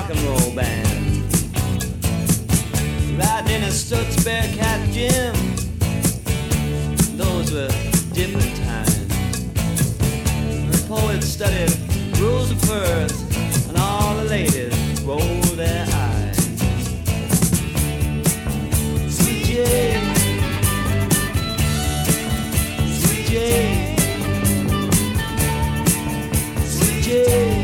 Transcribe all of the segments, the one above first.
rock and roll band. Riding in a Stutz Bearcat gym. Those were different times. The poets studied rules of birth, and all the ladies rolled their eyes. Sweet Jane, Sweet Jane, Sweet Jane.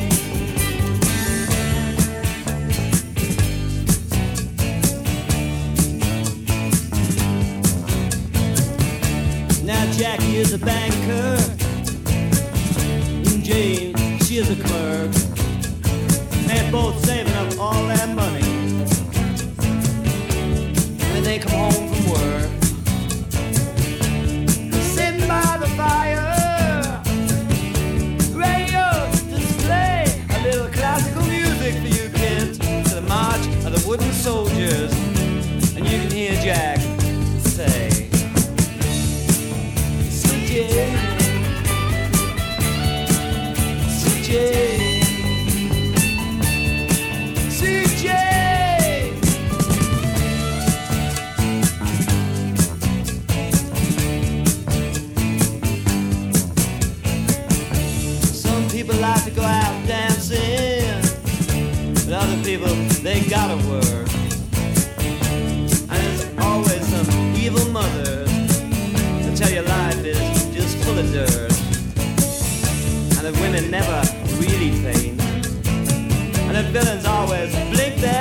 Now Jackie is a banker, and Jane, she is a clerk. They're both saving up all their money when they come home from work. Sitting by the fire, radio display a little classical music for you kids to the march of the wooden soldiers, and you can hear Jack say, Sweet Jane, Sweet Jane, Sweet Jane. Some people like to go out dancing, but other people, they gotta work. And there's always some evil mothers that tell you life is just full of dirt, and that women never really faint, and that villains always blink their